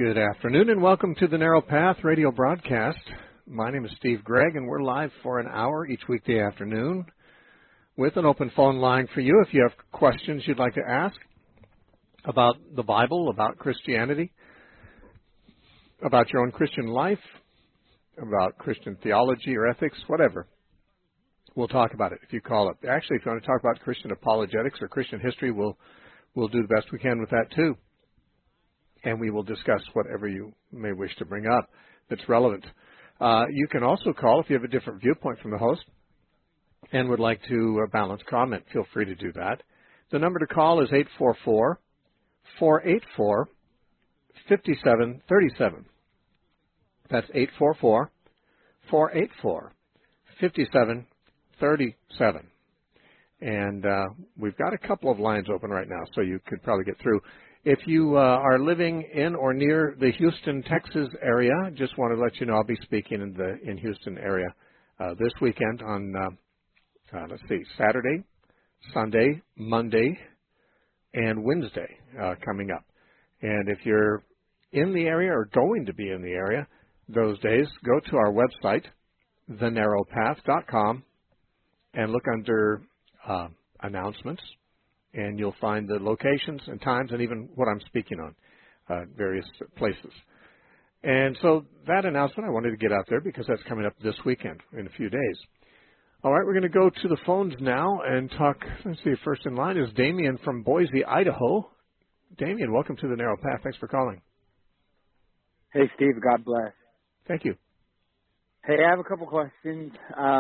Good afternoon and welcome to the Narrow Path radio broadcast. My name is Steve Gregg and we're live for an hour each weekday afternoon with an open phone line for you if you have questions you'd like to ask about the Bible, about Christianity, about your own Christian life, about Christian theology or ethics, whatever. We'll talk about it if you call up. Actually, if you want to talk about Christian apologetics or Christian history, we'll do the best we can with that too. And we will discuss whatever you may wish to bring up that's relevant. You can also call if you have a different viewpoint from the host and would like to balance comment. Feel free to do that. The number to call is 844-484-5737. That's 844-484-5737. And we've got a couple of lines open right now, so you could probably get through. If you are living in or near the Houston, Texas area, just want to let you know I'll be speaking in Houston area this weekend on, Saturday, Sunday, Monday, and Wednesday coming up. And if you're in the area or going to be in the area those days, go to our website, thenarrowpath.com, and look under announcements. And you'll find the locations and times and even what I'm speaking on, various places. And so that announcement I wanted to get out there because that's coming up this weekend in a few days. All right, we're going to go to the phones now and talk. Let's see, first in line is Damien from Boise, Idaho. Damien, welcome to the Narrow Path. Thanks for calling. Hey, Steve. God bless. Thank you. Hey, I have a couple questions.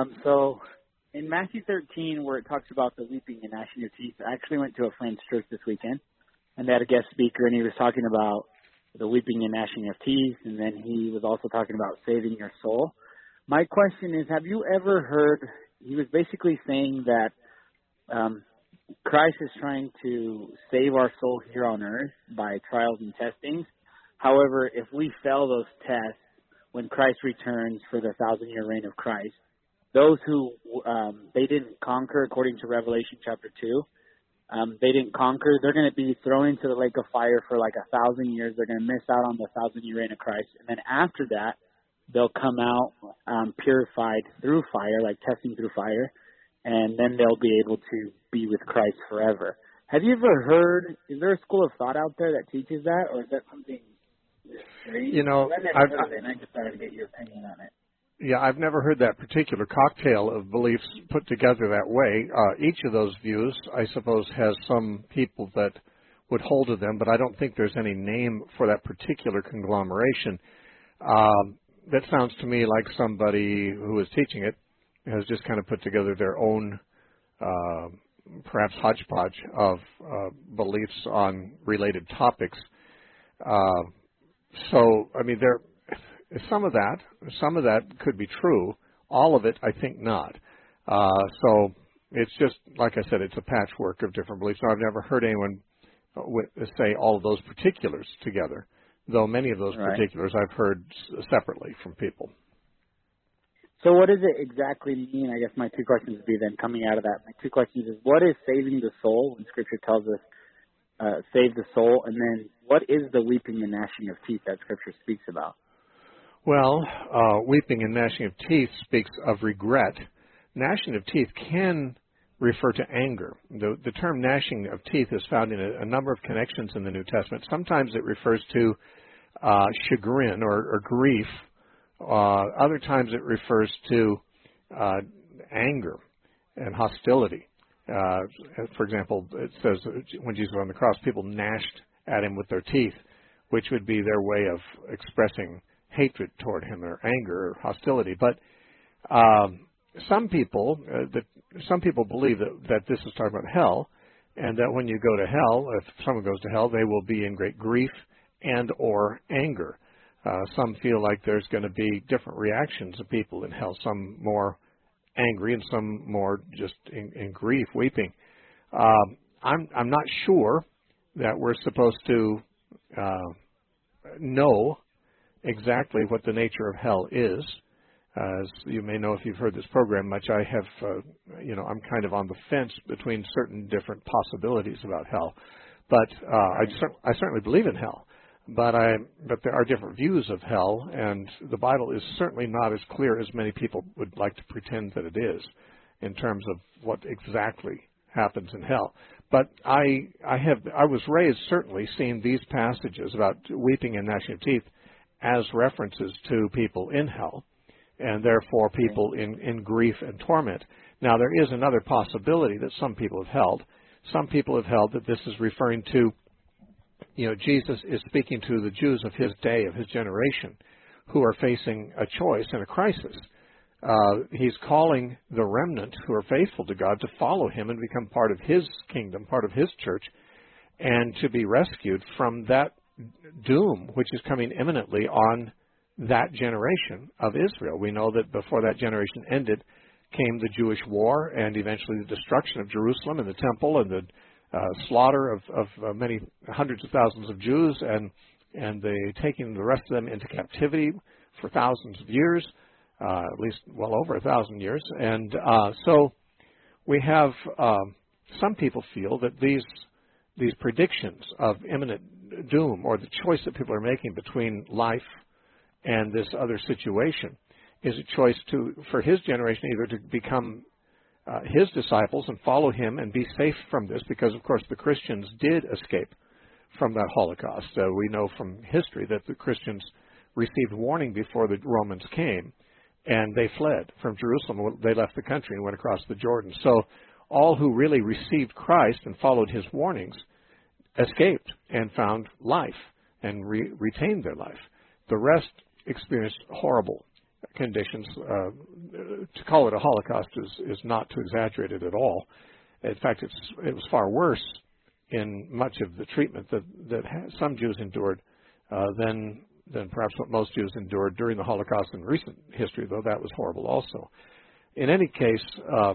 In Matthew 13, where it talks about the weeping and gnashing of teeth, I actually went to a friend's church this weekend, and they had a guest speaker, and he was talking about the weeping and gnashing of teeth, and then he was also talking about saving your soul. My question is, have you ever heard, he was basically saying that Christ is trying to save our soul here on earth by trials and testings. However, if we fail those tests when Christ returns for the 1,000-year reign of Christ, those who they didn't conquer, according to Revelation chapter 2, they didn't conquer. They're going to be thrown into the lake of fire for like 1,000 years. They're going to miss out on the 1,000-year reign of Christ. And then after that, they'll come out purified through fire, like testing through fire, and then they'll be able to be with Christ forever. Have you ever heard, is there a school of thought out there that teaches that, or is that something strange? You know, I've never heard of it, and I just wanted to get your opinion on it. Yeah, I've never heard that particular cocktail of beliefs put together that way. Each of those views, I suppose, has some people that would hold to them, but I don't think there's any name for that particular conglomeration. That sounds to me like somebody who is teaching it has just kind of put together their own, perhaps hodgepodge of beliefs on related topics. Some of that could be true. All of it, I think not. So it's just, like I said, it's a patchwork of different beliefs. Now, I've never heard anyone say all of those particulars together, though many of those particulars I've heard separately from people. So what does it exactly mean? I guess my two questions would be then coming out of that. My two questions is, what is saving the soul when Scripture tells us save the soul? And then what is the weeping and gnashing of teeth that Scripture speaks about? Well, weeping and gnashing of teeth speaks of regret. Gnashing of teeth can refer to anger. The term gnashing of teeth is found in a number of connections in the New Testament. Sometimes it refers to chagrin or grief. Other times it refers to anger and hostility. For example, it says when Jesus was on the cross, people gnashed at him with their teeth, which would be their way of expressing hatred toward him or anger or hostility. But some people believe that this is talking about hell, and that when you go to hell, if someone goes to hell, they will be in great grief and or anger. Some feel like there's going to be different reactions of people in hell, some more angry and some more just in grief, weeping. I'm not sure that we're supposed to know exactly what the nature of hell is. As you may know if you've heard this program much, I have, I'm kind of on the fence between certain different possibilities about hell. But I certainly believe in hell. but there are different views of hell, and the Bible is certainly not as clear as many people would like to pretend that it is in terms of what exactly happens in hell. But I was raised certainly seeing these passages about weeping and gnashing of teeth as references to people in hell, and therefore people in grief and torment. Now, there is another possibility that some people have held. Some people have held that this is referring to, Jesus is speaking to the Jews of his day, of his generation, who are facing a choice and a crisis. He's calling the remnant who are faithful to God to follow him and become part of his kingdom, part of his church, and to be rescued from that doom which is coming imminently on that generation of Israel. We know that before that generation ended came the Jewish war and eventually the destruction of Jerusalem and the temple and the slaughter of many hundreds of thousands of Jews and the taking the rest of them into captivity for thousands of years, at least well over 1,000 years. And so we have some people feel that these predictions of imminent doom, or the choice that people are making between life and this other situation, is a choice for his generation either to become his disciples and follow him and be safe from this, because of course the Christians did escape from that Holocaust. We know from history that the Christians received warning before the Romans came, and they fled from Jerusalem. They left the country and went across the Jordan. So all who really received Christ and followed his warnings escaped and found life and retained their life. The rest experienced horrible conditions. To call it a Holocaust is not to exaggerate it at all. In fact, it was far worse in much of the treatment that some Jews endured than perhaps what most Jews endured during the Holocaust in recent history, though that was horrible also. In any case,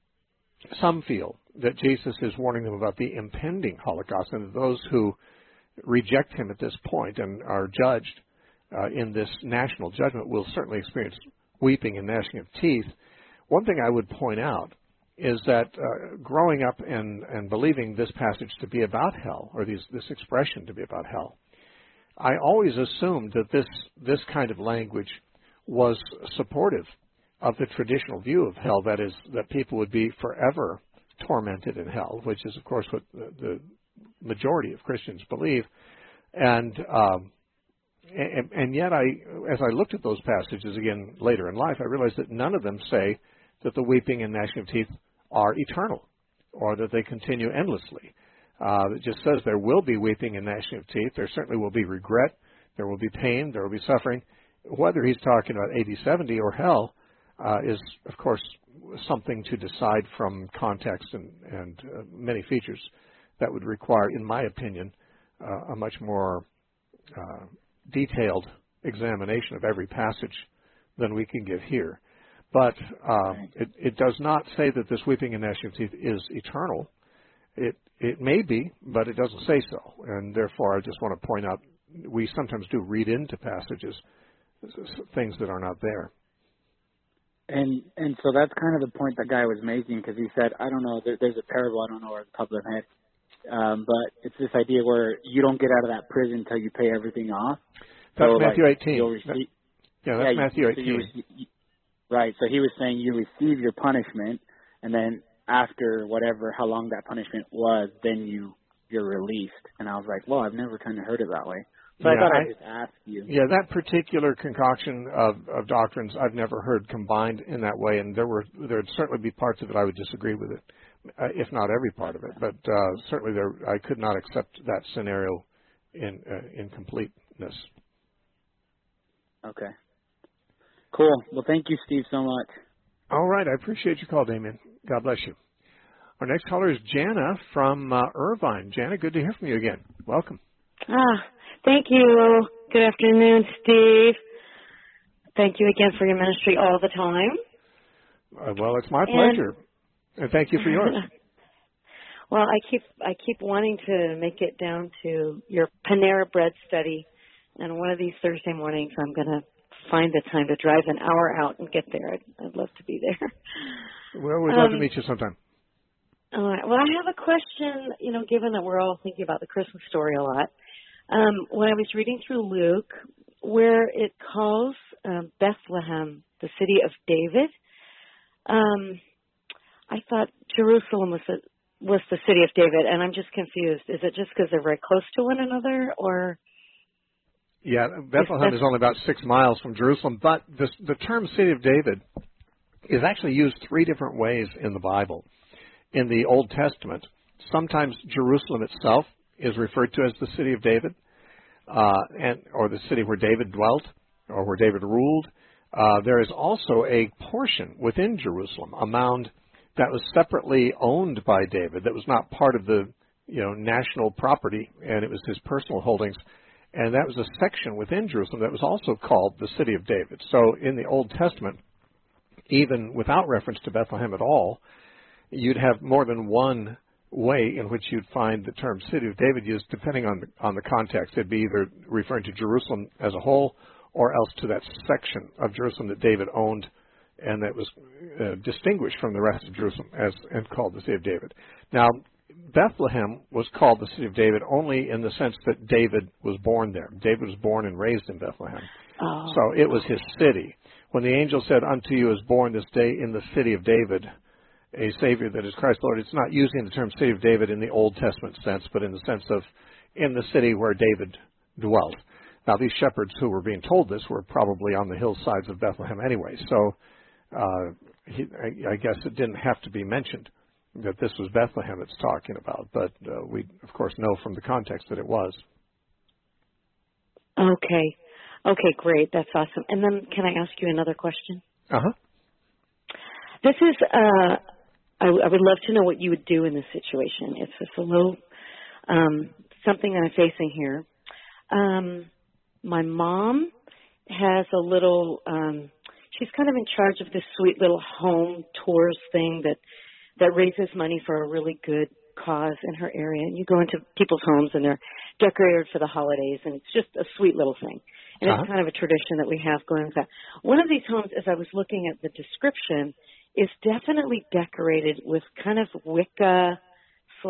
some feel that Jesus is warning them about the impending Holocaust, and that those who reject him at this point and are judged in this national judgment will certainly experience weeping and gnashing of teeth. One thing I would point out is that growing up and believing this passage to be about hell, or this expression to be about hell, I always assumed that this kind of language was supportive of the traditional view of hell, that is, that people would be forever tormented in hell, which is, of course, what the majority of Christians believe. And yet, as I looked at those passages again later in life, I realized that none of them say that the weeping and gnashing of teeth are eternal, or that they continue endlessly. It just says there will be weeping and gnashing of teeth. There certainly will be regret. There will be pain. There will be suffering. Whether he's talking about AD 70 or hell is, of course, something to decide from context and many features that would require, in my opinion, a much more detailed examination of every passage than we can give here. But it does not say that this weeping and gnashing of teeth is eternal. It may be, but it doesn't say so. And therefore, I just want to point out, we sometimes do read into passages things that are not there. And so that's kind of the point that guy was making, because he said, I don't know, there's a parable, I don't know where the top of my head, but it's this idea where you don't get out of that prison until you pay everything off. That's so Matthew 18. That's Matthew 18. Right, so he was saying you receive your punishment, and then after how long that punishment was, then you're released. And I was like, well, I've never kind of heard it that way. So I thought I'd just ask you. Yeah, that particular concoction of doctrines I've never heard combined in that way, and there'd certainly be parts of it I would disagree with it, if not every part of it. But certainly I could not accept that scenario in completeness. Okay. Cool. Well, thank you, Steve, so much. All right. I appreciate your call, Damien. God bless you. Our next caller is Jana from Irvine. Jana, good to hear from you again. Welcome. Thank you. Good afternoon, Steve. Thank you again for your ministry all the time. Well, it's my pleasure. And thank you for yours. Well, I keep wanting to make it down to your Panera Bread study, and one of these Thursday mornings I'm going to find the time to drive an hour out and get there. I'd love to be there. Well, we'd love to meet you sometime. All right. Well, I have a question, given that we're all thinking about the Christmas story a lot. When I was reading through Luke, where it calls Bethlehem the city of David, I thought Jerusalem was the city of David, and I'm just confused. Is it just because they're very close to one another, or? Yeah, Bethlehem is only about 6 miles from Jerusalem, but the term city of David is actually used 3 different ways in the Bible. In the Old Testament, sometimes Jerusalem itself is referred to as the city of David, or the city where David dwelt, or where David ruled. There is also a portion within Jerusalem, a mound that was separately owned by David, that was not part of the national property, and it was his personal holdings. And that was a section within Jerusalem that was also called the city of David. So in the Old Testament, even without reference to Bethlehem at all, you'd have more than one way in which you'd find the term city of David used, depending on the context. It'd be either referring to Jerusalem as a whole, or else to that section of Jerusalem that David owned and that was distinguished from the rest of Jerusalem and called the city of David. Now, Bethlehem was called the city of David only in the sense that David was born there. David was born and raised in Bethlehem. Oh. So it was his city. When the angel said, "Unto you is born this day in the city of David a Savior that is Christ the Lord," it's not using the term city of David in the Old Testament sense, but in the sense of in the city where David dwelt. Now, these shepherds who were being told this were probably on the hillsides of Bethlehem anyway, so I guess it didn't have to be mentioned that this was Bethlehem it's talking about, but we, of course, know from the context that it was. Okay, great. That's awesome. And then can I ask you another question? Uh-huh. This is, I would love to know what you would do in this situation. It's just a little, something that I'm facing here. My mom has a little, she's kind of in charge of this sweet little home tours thing that raises money for a really good cause in her area. And you go into people's homes and they're decorated for the holidays, and it's just a sweet little thing. And it's kind of a tradition that we have going with that. One of these homes, as I was looking at the description, is definitely decorated with kind of Wicca /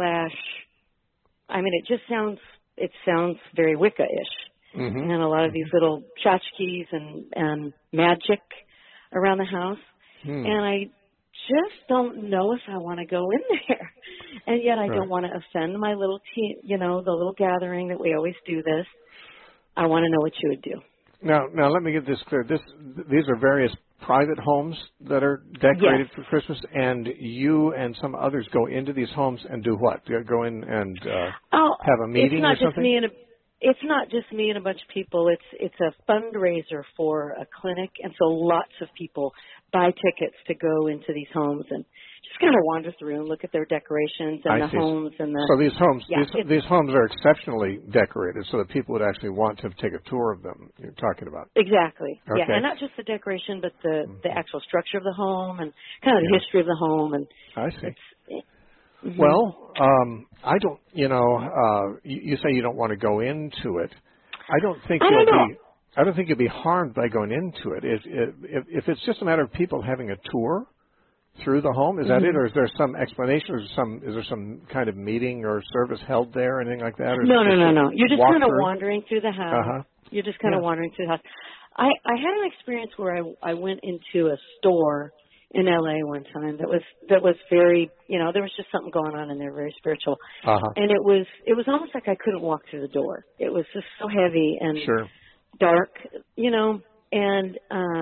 I mean, it sounds very Wicca-ish. Mm-hmm. And a lot of these little tchotchkes and magic around the house. And I just don't know if I want to go in there. And yet I don't want to offend my little team, the little gathering that we always do this. I want to know what you would do. Now let me get this clear. These are various private homes that are decorated for Christmas, and you and some others go into these homes and do what? Go in and have a meeting or something? It's not just me and a bunch of people. It's a fundraiser for a clinic, and so lots of people buy tickets to go into these homes and just kind of wander through and look at their decorations and the homes and the. So these homes are exceptionally decorated, so that people would actually want to take a tour of them. You're talking about exactly, okay. Yeah, and not just the decoration, but the actual structure of the home and kind of the history of the home. And I see. Well, I don't. You say you don't want to go into it. I don't think you'll be harmed by going into it. If it's just a matter of people having a tour through the home, is that it, or is there some explanation, or is there some kind of meeting or service held there, or anything like that? Or no. You're just kind of wandering through the house. Uh-huh. You're just kind of wandering through the house. I had an experience where I went into a store in LA one time that was very, there was just something going on in there, very spiritual. Uh-huh. And it was almost like I couldn't walk through the door. It was just so heavy and dark, and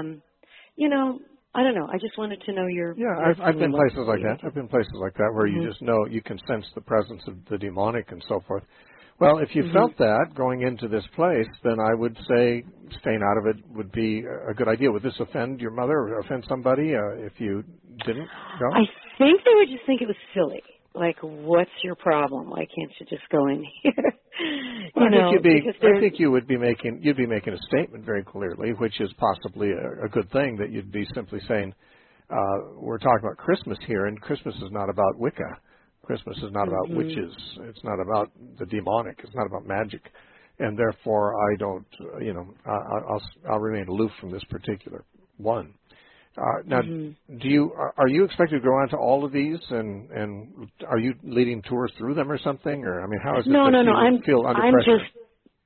I don't know. I just wanted to know your. Yeah, I've been places like that. I've been places like that where you just know, you can sense the presence of the demonic and so forth. Well, if you felt that going into this place, then I would say staying out of it would be a good idea. Would this offend your mother or offend somebody if you didn't go? I think they would just think it was silly. Like, what's your problem? Why can't you just go in here? I think you'd be making a statement very clearly, which is possibly a good thing, that you'd be simply saying, we're talking about Christmas here, and Christmas is not about Wicca. Christmas is not about witches. It's not about the demonic. It's not about magic. And therefore, I don't, I'll remain aloof from this particular one. Now, are you expected to go on to all of these, and are you leading tours through them or something? Or, I mean, how is it No. you feel under pressure?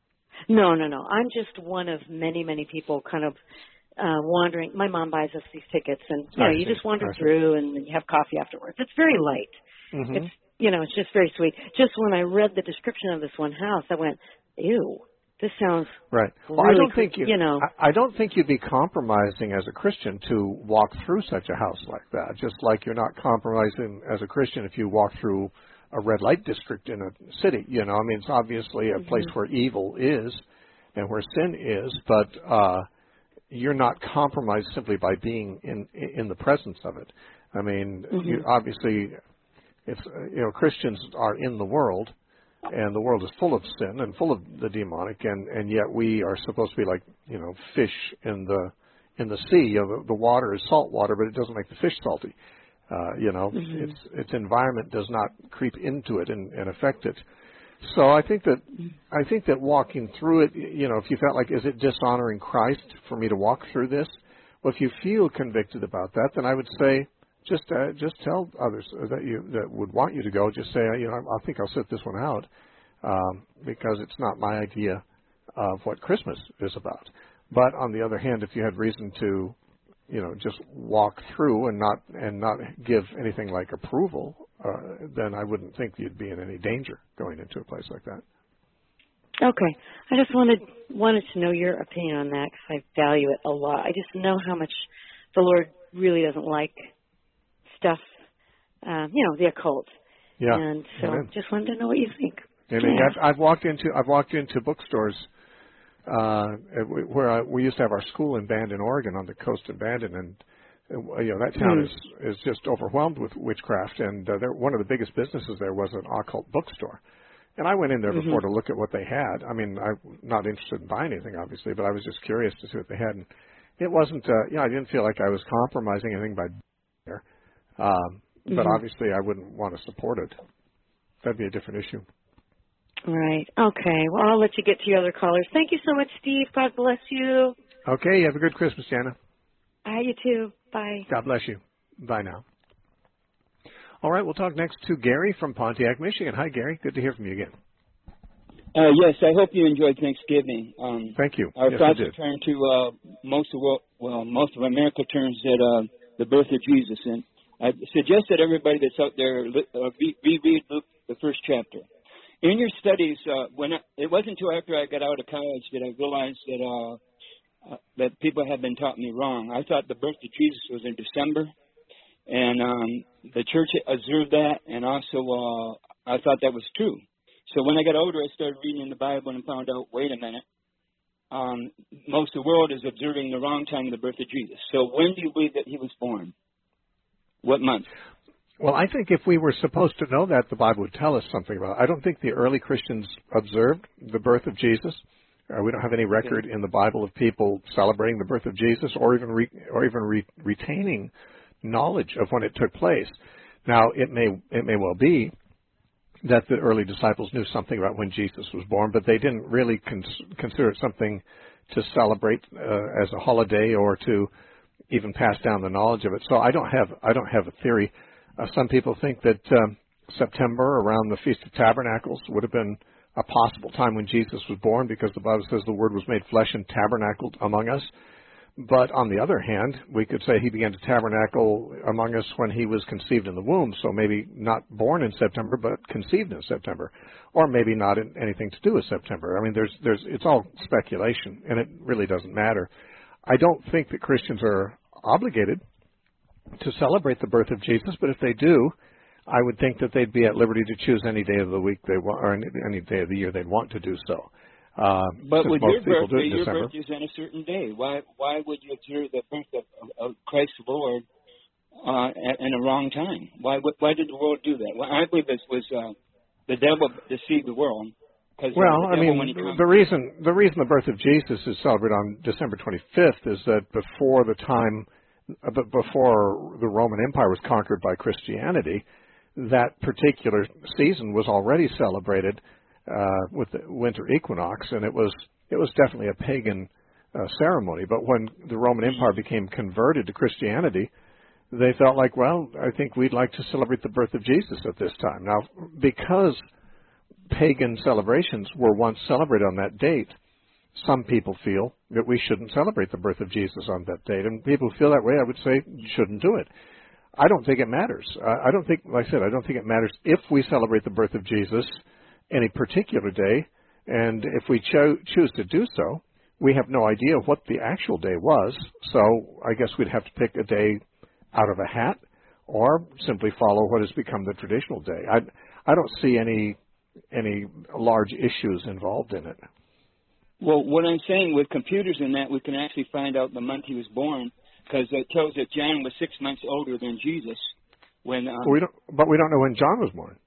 No. I'm just one of many, many people kind of wandering. My mom buys us these tickets, and you just wander through, and you have coffee afterwards. It's very light. Mm-hmm. It's it's just very sweet. Just when I read the description of this one house, I went, ew. This sounds right. Well, really, I don't think you'd be compromising as a Christian to walk through such a house like that. Just like you're not compromising as a Christian if you walk through a red light district in a city. I mean, it's obviously a place where evil is and where sin is, but you're not compromised simply by being in the presence of it. I mean, obviously, it's Christians are in the world. And the world is full of sin and full of the demonic, and yet we are supposed to be like fish in the sea. The water is salt water, but it doesn't make the fish salty. Its environment does not creep into it and affect it. So I think that walking through it, if you felt like, is it dishonoring Christ for me to walk through this? Well, if you feel convicted about that, then I would say, just tell others that would want you to go. Just say, I think I'll sit this one out because it's not my idea of what Christmas is about. But on the other hand, if you had reason to, just walk through and not give anything like approval, then I wouldn't think you'd be in any danger going into a place like that. Okay, I just wanted to know your opinion on that because I value it a lot. I just know how much the Lord really doesn't like stuff, the occult. Yeah. And so just wanted to know what you think. And I've walked into bookstores where we used to have our school in Bandon, Oregon, on the coast of Bandon, and that town is just overwhelmed with witchcraft. And one of the biggest businesses there was an occult bookstore. And I went in there before to look at what they had. I mean, I'm not interested in buying anything, obviously, but I was just curious to see what they had. And it wasn't, I didn't feel like I was compromising anything by there. But obviously I wouldn't want to support it. That'd be a different issue. Right. Okay. Well, I'll let you get to your other callers. Thank you so much, Steve. God bless you. Okay. Have a good Christmas, Jana. You too. Bye. God bless you. Bye now. All right. We'll talk next to Gary from Pontiac, Michigan. Hi, Gary. Good to hear from you again. Yes, I hope you enjoyed Thanksgiving. Thank you. Our thoughts are turned to most of America turns at the birth of Jesus, and I suggest that everybody that's out there reread Luke, the first chapter. In your studies, it wasn't until after I got out of college that I realized that people had been taught me wrong. I thought the birth of Jesus was in December, and the church observed that, and also I thought that was true. So when I got older, I started reading in the Bible and found out, wait a minute, most of the world is observing the wrong time of the birth of Jesus. So when do you believe that he was born? What month? Well, I think if we were supposed to know that, the Bible would tell us something about it. I don't think the early Christians observed the birth of Jesus. We don't have any record in the Bible of people celebrating the birth of Jesus or even retaining knowledge of when it took place. Now, it may well be that the early disciples knew something about when Jesus was born, but they didn't really consider it something to celebrate as a holiday or to even pass down the knowledge of it. So I don't have a theory. Some people think that September, around the Feast of Tabernacles, would have been a possible time when Jesus was born, because the Bible says the Word was made flesh and tabernacled among us. But on the other hand, we could say he began to tabernacle among us when he was conceived in the womb, so maybe not born in September, but conceived in September, or maybe not in anything to do with September. I mean, it's all speculation, and it really doesn't matter. I don't think that Christians are obligated to celebrate the birth of Jesus, but if they do, I would think that they'd be at liberty to choose any day of the week they want, or any day of the year they'd want to do so. But with your birthday, your birthday is on a certain day. Why would you observe the birth of Christ the Lord in a wrong time? Why did the world do that? Well, I believe this was the devil deceived the world. Well, I mean, the reason the birth of Jesus is celebrated on December 25th is that before the Roman Empire was conquered by Christianity, that particular season was already celebrated with the winter equinox, and it was definitely a pagan ceremony. But when the Roman Empire became converted to Christianity, they felt like, well, I think we'd like to celebrate the birth of Jesus at this time. Now, because pagan celebrations were once celebrated on that date, some people feel that we shouldn't celebrate the birth of Jesus on that date. And people who feel that way, I would say, you shouldn't do it. I don't think it matters. I don't think, like I said, I don't think it matters if we celebrate the birth of Jesus any particular day. And if we choose to do so, we have no idea what the actual day was. So I guess we'd have to pick a day out of a hat or simply follow what has become the traditional day. I don't see any large issues involved in it. Well, what I'm saying with computers and that, we can actually find out the month he was born, because it tells that John was 6 months older than Jesus. When but we don't know when John was born.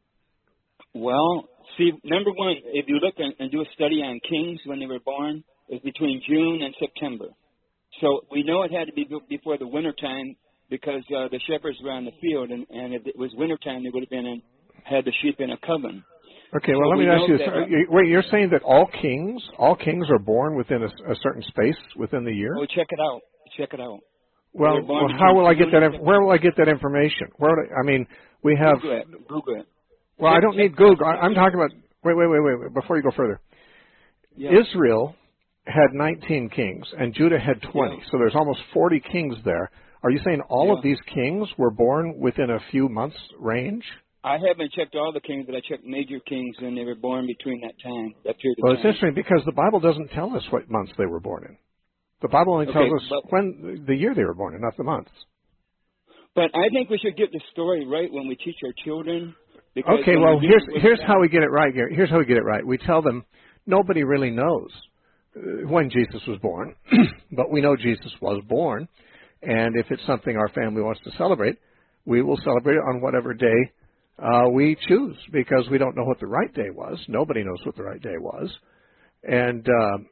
Well, see, number one, if you look and do a study on kings when they were born, it was between June and September. So we know it had to be before the winter time, because the shepherds were on the field, and if it was winter time, they would have had the sheep in a coven. Okay, well, let me ask you this. Wait, you're saying that all kings are born within a certain space within the year? Oh, check it out. Check it out. Well how will I get that? Where will I get that information? We have. Google it. Well, I don't need Google. I'm talking about. Wait. Before you go further, yeah. Israel had 19 kings and Judah had 20, yeah. So there's almost 40 kings there. Are you saying all of these kings were born within a few months range? I haven't checked all the kings, but I checked major kings, and they were born between that time, that period of time. Well, it's interesting because the Bible doesn't tell us what months they were born in. The Bible only tells us when the year they were born in, not the months. But I think we should get the story right when we teach our children. Okay, well, here's how we get it right, Gary. Here's how we get it right. We tell them nobody really knows when Jesus was born, but we know Jesus was born, and if it's something our family wants to celebrate, we will celebrate it on whatever day we choose, because we don't know what the right day was. Nobody knows what the right day was, and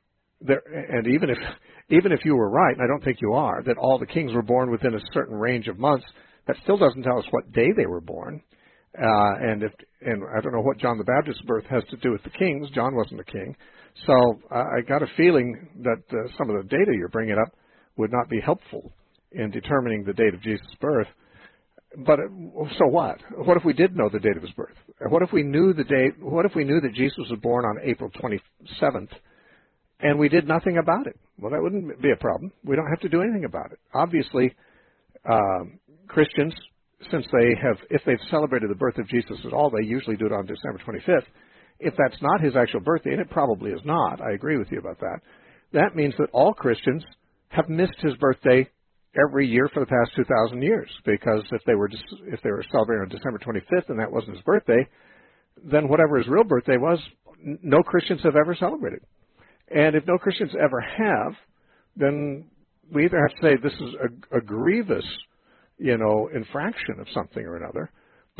even if you were right, and I don't think you are, that all the kings were born within a certain range of months, that still doesn't tell us what day they were born. And I don't know what John the Baptist's birth has to do with the kings. John wasn't a king, so I got a feeling that some of the data you're bringing up would not be helpful in determining the date of Jesus' birth. But so what? What if we did know the date of his birth? What if we knew the date? What if we knew that Jesus was born on April 27th, and we did nothing about it? Well, that wouldn't be a problem. We don't have to do anything about it. Obviously, Christians, since if they've celebrated the birth of Jesus at all, they usually do it on December 25th. If that's not his actual birthday, and it probably is not, I agree with you about that, that means that all Christians have missed his birthday every year for the past 2,000 years, because if they were celebrating on December 25th and that wasn't his birthday, then whatever his real birthday was, no Christians have ever celebrated. And if no Christians ever have, then we either have to say this is a grievous, infraction of something or another,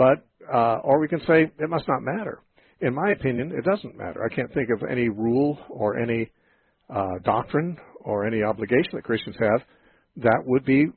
or we can say it must not matter. In my opinion, it doesn't matter. I can't think of any rule or any doctrine or any obligation that Christians have that would be,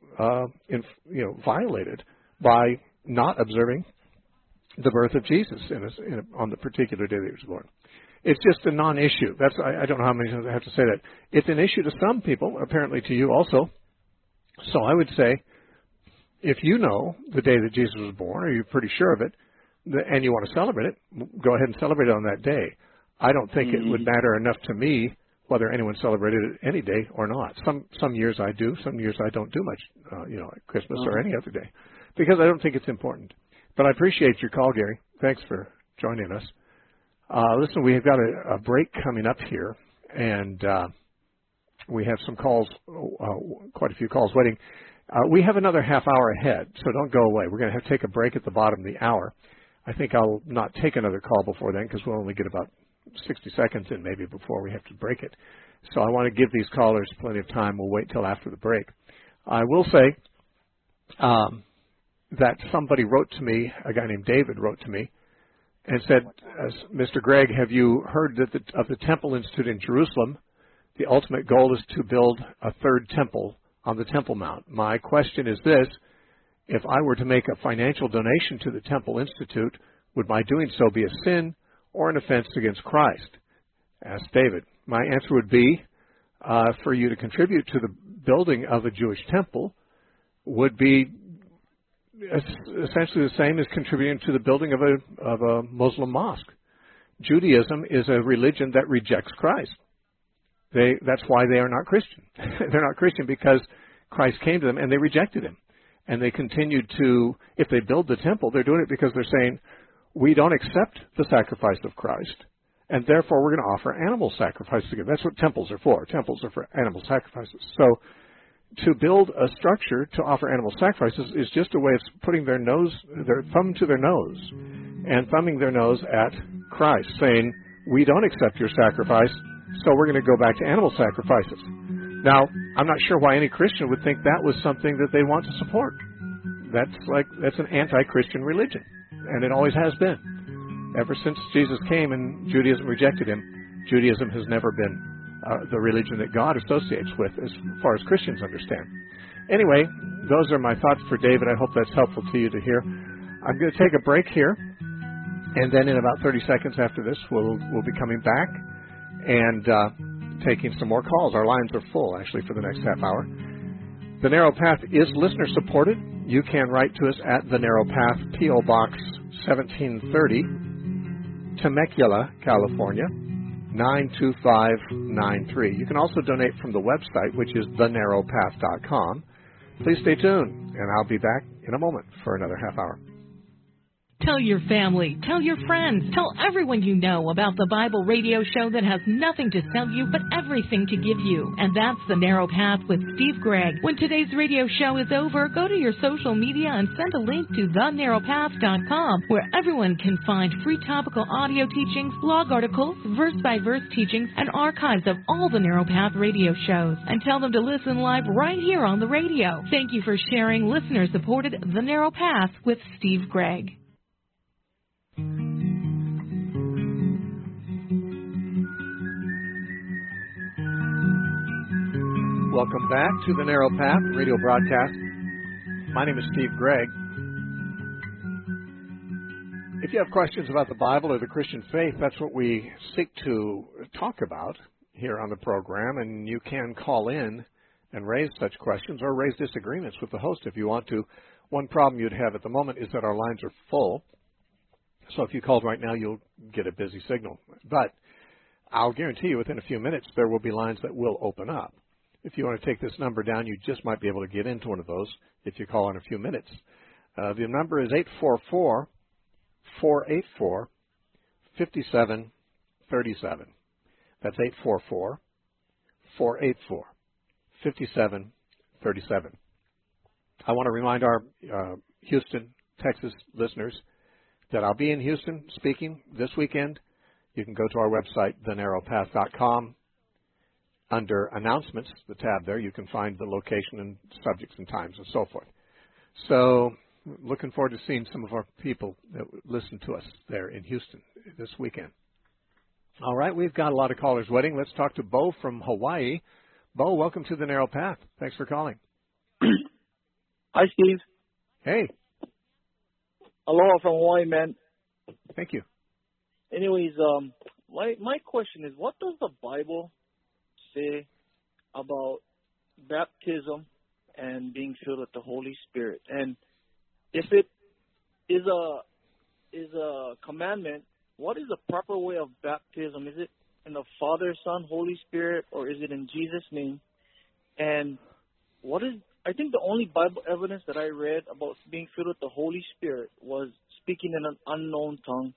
violated by not observing the birth of Jesus on the particular day that he was born. It's just a non-issue. I don't know how many times I have to say that. It's an issue to some people, apparently to you also. So I would say, if you know the day that Jesus was born, or you're pretty sure of it, and you want to celebrate it, go ahead and celebrate it on that day. I don't think it would matter enough to me whether anyone celebrated it any day or not. Some years I do, some years I don't do much, like Christmas or any other day, because I don't think it's important. But I appreciate your call, Gary. Thanks for joining us. Listen, we've got a break coming up here, and we have some calls, quite a few calls waiting. We have another half hour ahead, so don't go away. We're going to have to take a break at the bottom of the hour. I think I'll not take another call before then, because we'll only get about 60 seconds in maybe before we have to break it. So I want to give these callers plenty of time. We'll wait till after the break. I will say that somebody wrote to me, a guy named David wrote to me, and said, Mr. Gregg, have you heard of the Temple Institute in Jerusalem? The ultimate goal is to build a third temple on the Temple Mount. My question is this: if I were to make a financial donation to the Temple Institute, would my doing so be a sin or an offense against Christ? Asked David. My answer would be, for you to contribute to the building of a Jewish temple would be essentially the same as contributing to the building of a Muslim mosque. Judaism is a religion that rejects Christ. That's why they are not Christian. They're not Christian because Christ came to them and they rejected him. And they continued to, if they build the temple, they're doing it because they're saying, we don't accept the sacrifice of Christ, and therefore we're going to offer animal sacrifices again. That's what temples are for. Temples are for animal sacrifices. So to build a structure to offer animal sacrifices is just a way of putting their thumb to their nose and thumbing their nose at Christ, saying, we don't accept your sacrifice, so we're going to go back to animal sacrifices. Now, I'm not sure why any Christian would think that was something that they want to support. That's an anti-Christian religion, and it always has been. Ever since Jesus came and Judaism rejected him, Judaism has never been the religion that God associates with as far as Christians understand. Anyway, those are my thoughts for David. I hope that's helpful to you to hear. I'm going to take a break here, and then in about 30 seconds after this, we'll be coming back and taking some more calls. Our lines are full, actually, for the next half hour. The Narrow Path is listener-supported. You can write to us at The Narrow Path, P.O. Box 1730, Temecula, California, 92593. You can also donate from the website, which is thenarrowpath.com. Please stay tuned, and I'll be back in a moment for another half hour. Tell your family, tell your friends, tell everyone you know about the Bible radio show that has nothing to sell you but everything to give you. And that's The Narrow Path with Steve Gregg. When today's radio show is over, go to your social media and send a link to thenarrowpath.com, where everyone can find free topical audio teachings, blog articles, verse-by-verse teachings, and archives of all the Narrow Path radio shows. And tell them to listen live right here on the radio. Thank you for sharing listener-supported The Narrow Path with Steve Gregg. Welcome back to the Narrow Path radio broadcast. My name is Steve Gregg. If you have questions about the Bible or the Christian faith, that's what we seek to talk about here on the program, and you can call in and raise such questions or raise disagreements with the host if you want to. One problem you'd have at the moment is that our lines are full. So if you called right now, you'll get a busy signal. But I'll guarantee you within a few minutes there will be lines that will open up. If you want to take this number down, you just might be able to get into one of those if you call in a few minutes. The number is 844-484-5737. That's 844-484-5737. I want to remind our Houston, Texas listeners that I'll be in Houston speaking this weekend. You can go to our website, thenarrowpath.com. Under announcements, the tab there, you can find the location and subjects and times and so forth. So looking forward to seeing some of our people that listen to us there in Houston this weekend. All right, we've got a lot of callers waiting. Let's talk to Bo from Hawaii. Bo, welcome to the Narrow Path. Thanks for calling. Hi, Steve. Hey. Aloha from Hawaii, man. Thank you. Anyways, my question is, what does the Bible say about baptism and being filled with the Holy Spirit? And if it is a commandment, what is the proper way of baptism? Is it in the Father, Son, Holy Spirit, or is it in Jesus' name? And I think the only Bible evidence that I read about being filled with the Holy Spirit was speaking in an unknown tongue.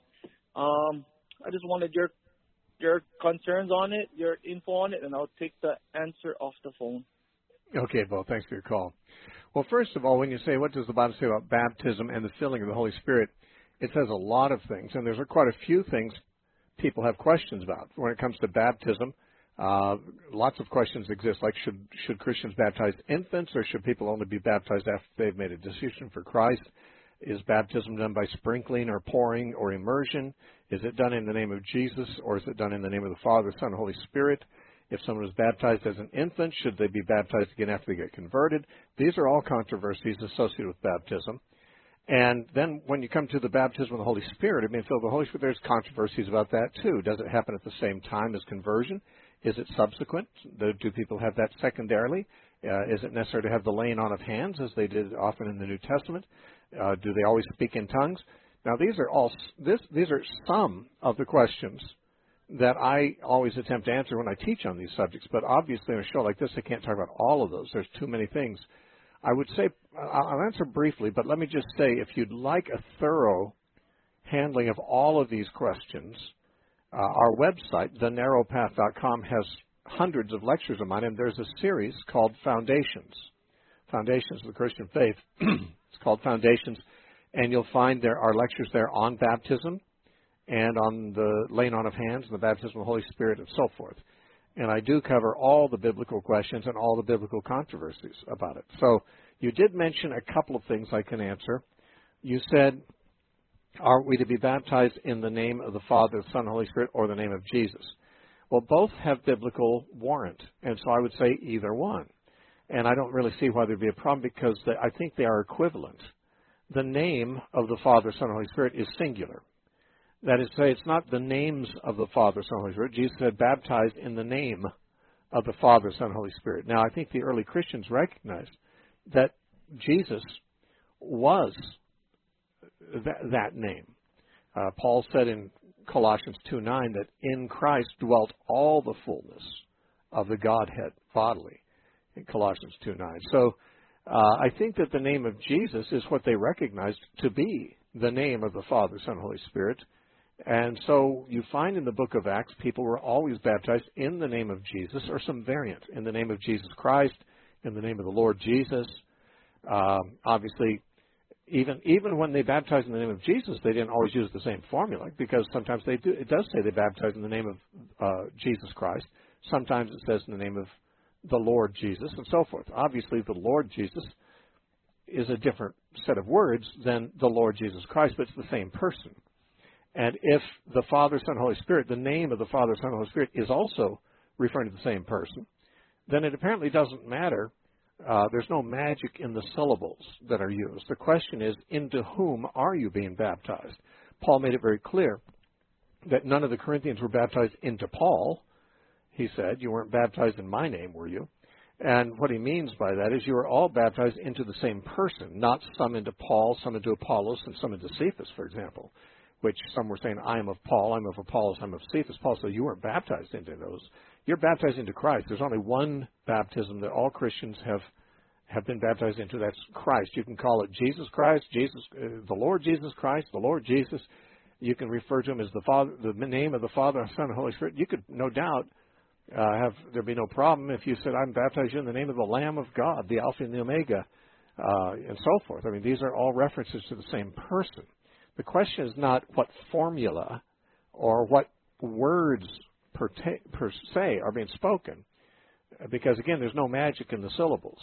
I just wanted your concerns on it, your info on it, and I'll take the answer off the phone. Okay, Bo, thanks for your call. Well, first of all, when you say, what does the Bible say about baptism and the filling of the Holy Spirit, it says a lot of things, and there's quite a few things people have questions about. When it comes to baptism, lots of questions exist, like should Christians baptize infants, or should people only be baptized after they've made a decision for Christ? Is baptism done by sprinkling or pouring or immersion? Is it done in the name of Jesus, or is it done in the name of the Father, Son, and Holy Spirit? If someone is baptized as an infant, should they be baptized again after they get converted? These are all controversies associated with baptism. And then when you come to the baptism of the Holy Spirit, being filled with the Holy Spirit, there's controversies about that too. Does it happen at the same time as conversion? Is it subsequent? Do people have that secondarily? Is it necessary to have the laying on of hands, as they did often in the New Testament? Do they always speak in tongues? Now, these are some of the questions that I always attempt to answer when I teach on these subjects, but obviously on a show like this, I can't talk about all of those. There's too many things. I would say, I'll answer briefly, but let me just say, if you'd like a thorough handling of all of these questions, our website, thenarrowpath.com, has hundreds of lectures of mine, and there's a series called Foundations of the Christian Faith. It's called Foundations, and you'll find there are lectures there on baptism and on the laying on of hands and the baptism of the Holy Spirit and so forth. And I do cover all the biblical questions and all the biblical controversies about it. So you did mention a couple of things I can answer. You said, are we to be baptized in the name of the Father, the Son, and the Holy Spirit, or the name of Jesus? Well, both have biblical warrant, and so I would say either one. And I don't really see why there'd be a problem, because I think they are equivalent. The name of the Father, Son, and Holy Spirit is singular. That is to say, it's not the names of the Father, Son, and Holy Spirit. Jesus said, baptized in the name of the Father, Son, and Holy Spirit. Now, I think the early Christians recognized that Jesus was that name. Paul said in Colossians 2:9 that in Christ dwelt all the fullness of the Godhead bodily, in Colossians 2:9. So I think that the name of Jesus is what they recognized to be the name of the Father, Son, and Holy Spirit. And so you find in the book of Acts, people were always baptized in the name of Jesus, or some variant, in the name of Jesus Christ, in the name of the Lord Jesus. Obviously, even when they baptized in the name of Jesus, they didn't always use the same formula, because sometimes they do. It does say they baptize in the name of Jesus Christ. Sometimes it says in the name of the Lord Jesus, and so forth. Obviously, the Lord Jesus is a different set of words than the Lord Jesus Christ, but it's the same person. And if the Father, Son, and Holy Spirit, the name of the Father, Son, and Holy Spirit is also referring to the same person, then it apparently doesn't matter. There's no magic in the syllables that are used. The question is, into whom are you being baptized? Paul made it very clear that none of the Corinthians were baptized into Paul. He said, you weren't baptized in my name, were you? And what he means by that is you were all baptized into the same person, not some into Paul, some into Apollos, and some into Cephas, for example, which some were saying, I am of Paul, I'm of Apollos, I'm of Cephas. Paul said, you weren't baptized into those. You're baptized into Christ. There's only one baptism that all Christians have been baptized into. That's Christ. You can call it Jesus Christ, the Lord Jesus Christ, the Lord Jesus. You can refer to him as the Father, the name of the Father, Son, and Holy Spirit. You could, no doubt, there'd be no problem if you said, I'm baptized in the name of the Lamb of God, the Alpha and the Omega, and so forth. I mean, these are all references to the same person. The question is not what formula or what words per se are being spoken, because, again, there's no magic in the syllables.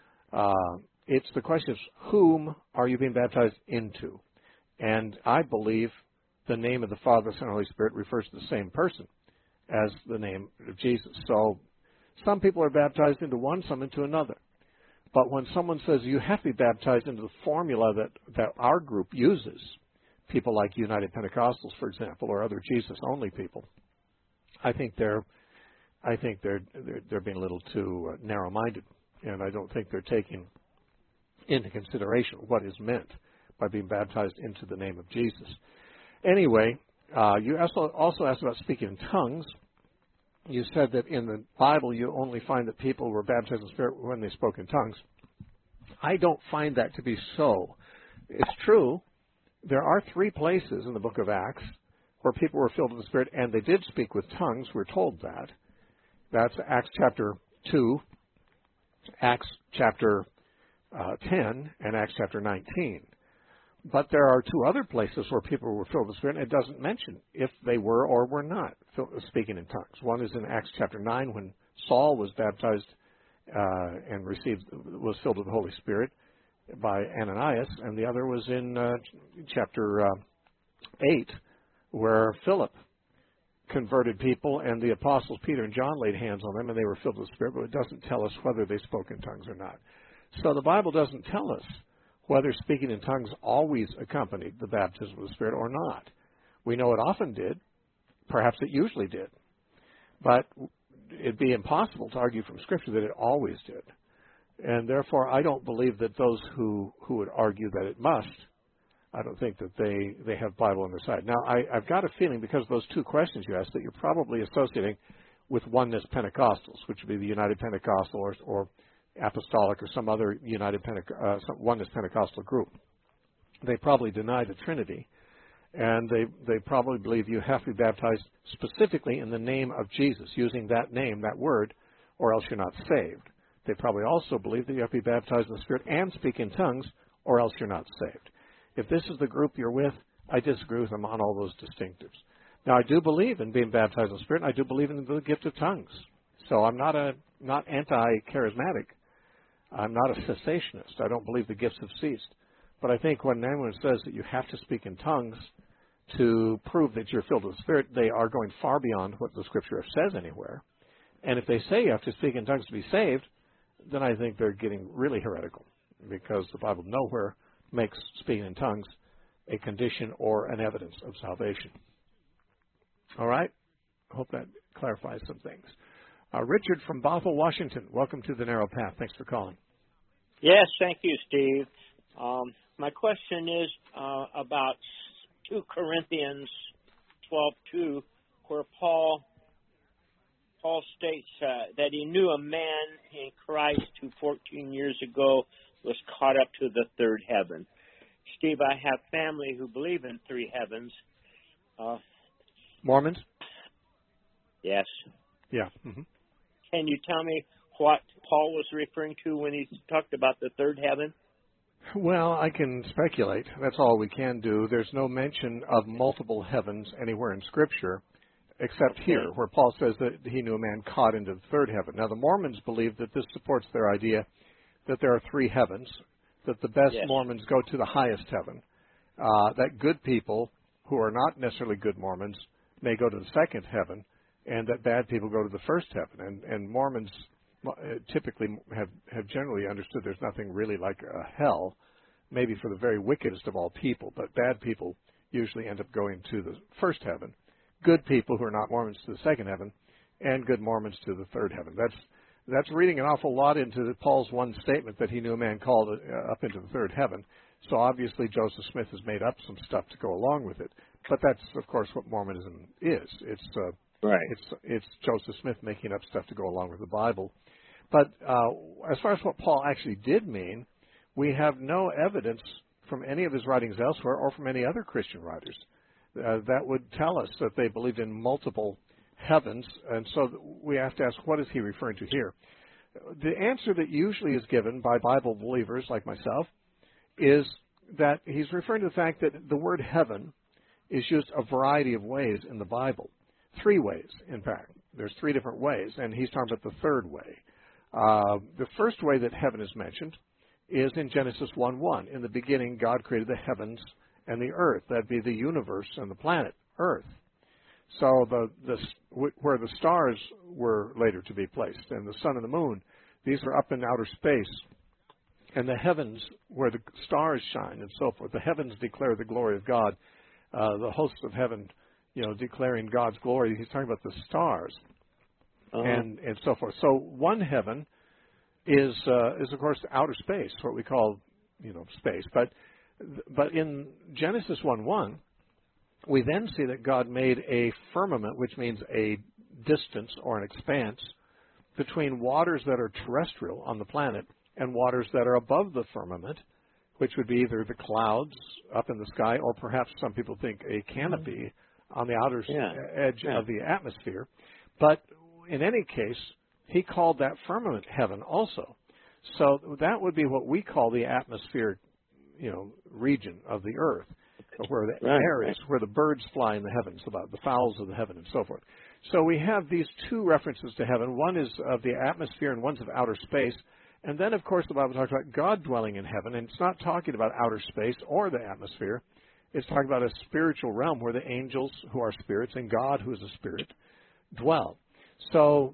It's the question is, whom are you being baptized into? And I believe the name of the Father, Son, and Holy Spirit refers to the same person as the name of Jesus. So some people are baptized into one, some into another. But when someone says you have to be baptized into the formula that our group uses, people like United Pentecostals, for example, or other Jesus-only people, I think they're being a little too narrow-minded, and I don't think they're taking into consideration what is meant by being baptized into the name of Jesus. Anyway, you also asked about speaking in tongues. You said that in the Bible you only find that people were baptized in the Spirit when they spoke in tongues. I don't find that to be so. It's true. There are 3 places in the book of Acts where people were filled with the Spirit, and they did speak with tongues. We're told that. That's Acts chapter 2, Acts chapter 10, and Acts chapter 19. But there are 2 other places where people were filled with the Spirit, and it doesn't mention if they were or were not speaking in tongues. One is in Acts chapter 9 when Saul was baptized and was filled with the Holy Spirit by Ananias, and the other was in chapter 8 where Philip converted people, and the apostles Peter and John laid hands on them, and they were filled with the Spirit, but it doesn't tell us whether they spoke in tongues or not. So the Bible doesn't tell us whether speaking in tongues always accompanied the baptism of the Spirit or not. We know it often did. Perhaps it usually did. But it'd be impossible to argue from Scripture that it always did. And therefore, I don't believe that those who would argue that it must I don't think that they have Bible on their side. Now, I've got a feeling, because of those two questions you asked, that you're probably associating with Oneness Pentecostals, which would be the United Pentecostal or Apostolic or some other Oneness Pentecostal group. They probably deny the Trinity, and they probably believe you have to be baptized specifically in the name of Jesus, using that name, that word, or else you're not saved. They probably also believe that you have to be baptized in the Spirit and speak in tongues, or else you're not saved. If this is the group you're with, I disagree with them on all those distinctives. Now, I do believe in being baptized in the Spirit, and I do believe in the gift of tongues. So I'm not anti-charismatic. I'm not a cessationist. I don't believe the gifts have ceased. But I think when anyone says that you have to speak in tongues to prove that you're filled with the Spirit, they are going far beyond what the Scripture says anywhere. And if they say you have to speak in tongues to be saved, then I think they're getting really heretical, because the Bible nowhere makes speaking in tongues a condition or an evidence of salvation. All right? I hope that clarifies some things. Richard from Bothell, Washington, welcome to the Narrow Path. Thanks for calling. Yes, thank you, Steve. My question is about 2 Corinthians 12:2, where Paul states that he knew a man in Christ who 14 years ago was caught up to the third heaven. Steve, I have family who believe in 3 heavens. Mormons? Yes. Yeah. Mm-hmm. Can you tell me what Paul was referring to when he talked about the third heaven? Well, I can speculate. That's all we can do. There's no mention of multiple heavens anywhere in Scripture, except here, where Paul says that he knew a man caught into the third heaven. Now, the Mormons believe that this supports their idea that there are 3 heavens, that the best Mormons go to the highest heaven, that good people who are not necessarily good Mormons may go to the second heaven, and that bad people go to the first heaven. And Mormons typically have generally understood there's nothing really like a hell, maybe for the very wickedest of all people, but bad people usually end up going to the first heaven, good people who are not Mormons to the second heaven, and good Mormons to the third heaven. That's reading an awful lot into Paul's one statement that he knew a man called up into the third heaven. So obviously Joseph Smith has made up some stuff to go along with it. But that's, of course, what Mormonism is. It's Joseph Smith making up stuff to go along with the Bible. But as far as what Paul actually did mean, we have no evidence from any of his writings elsewhere or from any other Christian writers that would tell us that they believed in multiple heavens. And so we have to ask, what is he referring to here? The answer that usually is given by Bible believers like myself is that he's referring to the fact that the word heaven is used a variety of ways in the Bible. 3 ways, in fact. There's 3 different ways, and he's talking about the third way. The first way that heaven is mentioned is in Genesis 1:1. In the beginning, God created the heavens and the earth. That'd be the universe and the planet, Earth. So where the stars were later to be placed, and the sun and the moon, these are up in outer space. And the heavens, where the stars shine and so forth, the heavens declare the glory of God. The hosts of heaven, declaring God's glory. He's talking about the stars and so forth. So one heaven is of course outer space, what we call space. But in Genesis 1:1, we then see that God made a firmament, which means a distance or an expanse between waters that are terrestrial on the planet and waters that are above the firmament, which would be either the clouds up in the sky or perhaps some people think a canopy on the outer edge of the atmosphere. But in any case, he called that firmament heaven also. So that would be what we call the atmospheric, region of the earth, where the air is, where the birds fly in the heavens, about the fowls of the heaven and so forth. So we have these 2 references to heaven. One is of the atmosphere and one's of outer space. And then, of course, the Bible talks about God dwelling in heaven, and it's not talking about outer space or the atmosphere. It's talking about a spiritual realm where the angels, who are spirits, and God, who is a spirit, dwell. So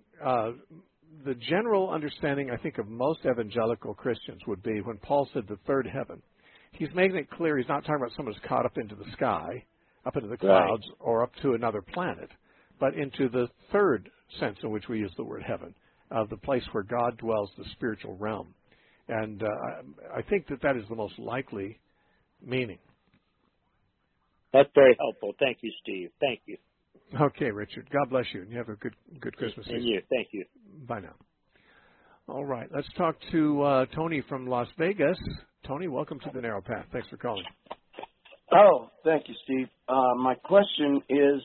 the general understanding, I think, of most evangelical Christians would be when Paul said the third heaven, he's making it clear he's not talking about someone who's caught up into the sky, up into the clouds, or up to another planet, but into the third sense in which we use the word heaven, the place where God dwells, the spiritual realm. And I think that is the most likely meaning. That's very helpful. Thank you, Steve. Thank you. Okay, Richard. God bless you, and you have a good Christmas season. And you. Thank you. Bye now. All right, let's talk to Tony from Las Vegas. Tony, welcome to the Narrow Path. Thanks for calling. Oh, thank you, Steve. My question is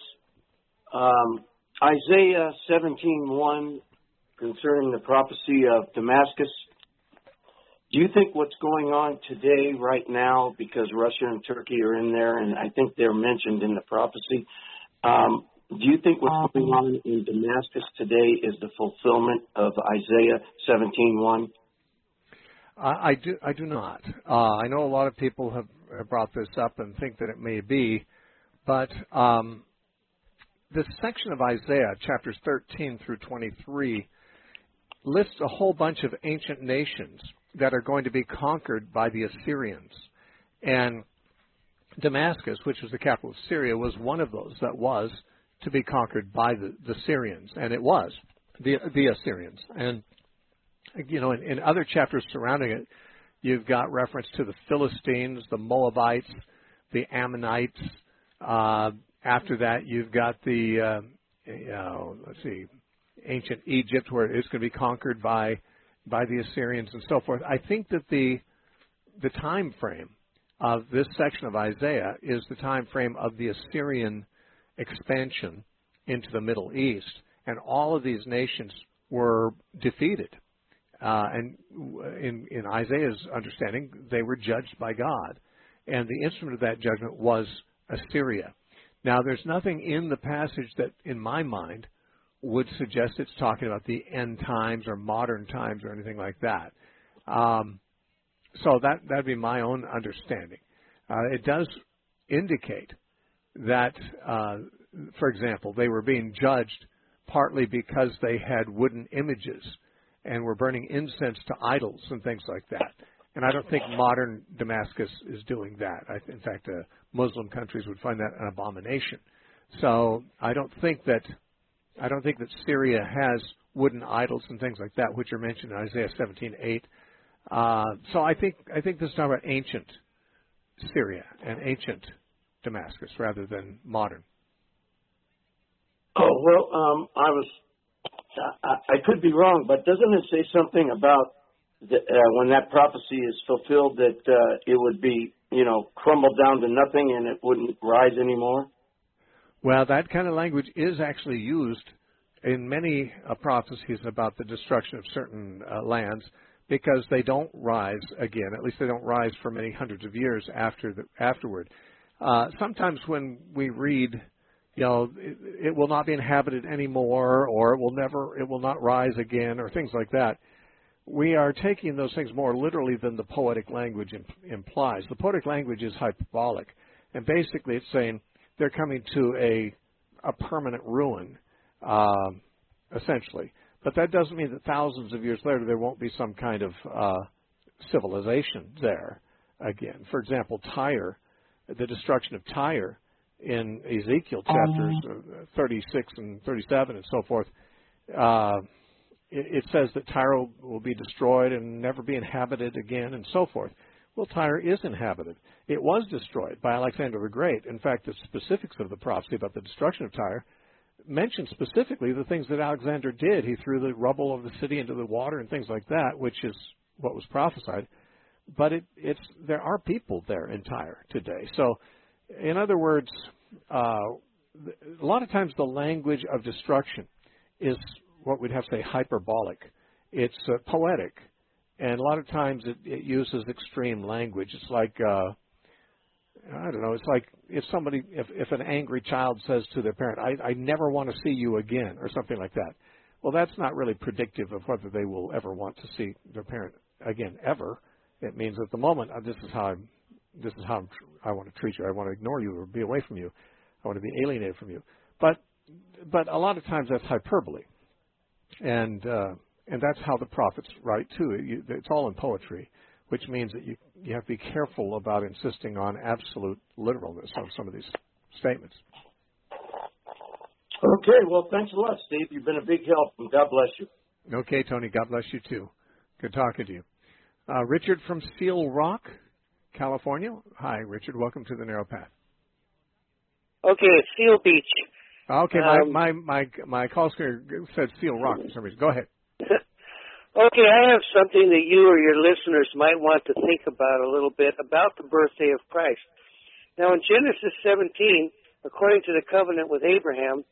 Isaiah 17:1 concerning the prophecy of Damascus. Do you think what's going on today, right now, because Russia and Turkey are in there, and I think they're mentioned in the prophecy, do you think what's going on in Damascus today is the fulfillment of Isaiah 17:1? I do not. I know a lot of people have brought this up and think that it may be, but this section of Isaiah, chapters 13 through 23, lists a whole bunch of ancient nations that are going to be conquered by the Assyrians. And Damascus, which was the capital of Syria, was one of those that was to be conquered by the Syrians. And it was, the Assyrians. And, you know, in other chapters surrounding it, you've got reference to the Philistines, the Moabites, the Ammonites. After that, you've got the, ancient Egypt, where it's going to be conquered by the Assyrians and so forth. I think that the time frame of this section of Isaiah is the time frame of the Assyrian expansion into the Middle East, and all of these nations were defeated. And in Isaiah's understanding, they were judged by God, and the instrument of that judgment was Assyria. Now, there's nothing in the passage that, in my mind, would suggest it's talking about the end times or modern times or anything like that. So that'd be my own understanding. It does indicate that, for example, they were being judged partly because they had wooden images and were burning incense to idols and things like that. And I don't think modern Damascus is doing that. In fact, Muslim countries would find that an abomination. So I don't think that Syria has wooden idols and things like that, which are mentioned in Isaiah 17:8. So I think this is talking about ancient Syria and ancient Damascus rather than modern. Oh, well, I could be wrong, but doesn't it say something about when that prophecy is fulfilled that it would be, crumbled down to nothing and it wouldn't rise anymore? Well, that kind of language is actually used in many prophecies about the destruction of certain lands, because they don't rise again. At least they don't rise for many hundreds of years afterward. Sometimes when we read, it will not be inhabited anymore, or it will not rise again, or things like that, we are taking those things more literally than the poetic language implies. The poetic language is hyperbolic, and basically it's saying they're coming to a permanent ruin, essentially. But that doesn't mean that thousands of years later there won't be some kind of civilization there again. For example, Tyre, the destruction of Tyre in Ezekiel chapters 36 and 37 and so forth, it says that Tyre will be destroyed and never be inhabited again and so forth. Well, Tyre is inhabited. It was destroyed by Alexander the Great. In fact, the specifics of the prophecy about the destruction of Tyre mention specifically the things that Alexander did. He threw the rubble of the city into the water and things like that, which is what was prophesied. But there are people there in Tyre today. So, in other words, a lot of times the language of destruction is what we'd have to say hyperbolic. It's poetic. And a lot of times it uses extreme language. It's like, I don't know, it's like if an angry child says to their parent, I never want to see you again, or something like that. Well, that's not really predictive of whether they will ever want to see their parent again, ever. It means at the moment, this is how I want to treat you. I want to ignore you or be away from you. I want to be alienated from you. But a lot of times that's hyperbole. And that's how the prophets write, too. It's all in poetry, which means that you have to be careful about insisting on absolute literalness of some of these statements. Okay, well, thanks a lot, Steve. You've been a big help, and God bless you. Okay, Tony, God bless you, too. Good talking to you. Richard from Seal Rock, California. Hi, Richard. Welcome to the Narrow Path. Okay, it's Seal Beach. Okay, my call screener said Seal Rock for some reason. Go ahead. Okay, I have something that you or your listeners might want to think about a little bit about the birthday of Christ. Now, in Genesis 17, according to the covenant with Abraham,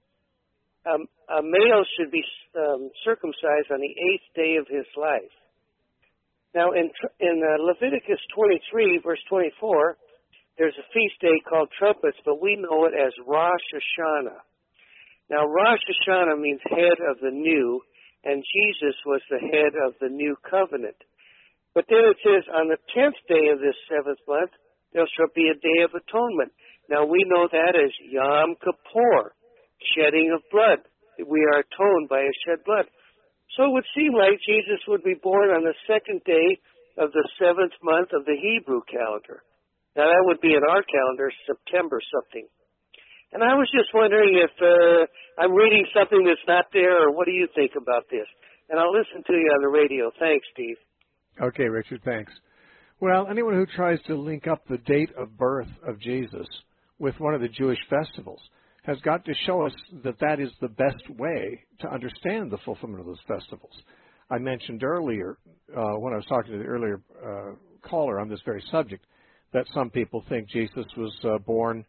a male should be circumcised on the 8th day of his life. Now, in Leviticus 23, verse 24, there's a feast day called Trumpets, but we know it as Rosh Hashanah. Now, Rosh Hashanah means head of the new, and Jesus was the head of the new covenant. But then it says, on the 10th day of this 7th month, there shall be a day of atonement. Now, we know that as Yom Kippur, shedding of blood. We are atoned by his shed blood. So it would seem like Jesus would be born on the 2nd day of the 7th month of the Hebrew calendar. Now, that would be in our calendar, September something. And I was just wondering if I'm reading something that's not there, or what do you think about this? And I'll listen to you on the radio. Thanks, Steve. Okay, Richard, thanks. Well, anyone who tries to link up the date of birth of Jesus with one of the Jewish festivals has got to show us that that is the best way to understand the fulfillment of those festivals. I mentioned earlier, when I was talking to the earlier caller on this very subject, that some people think Jesus was born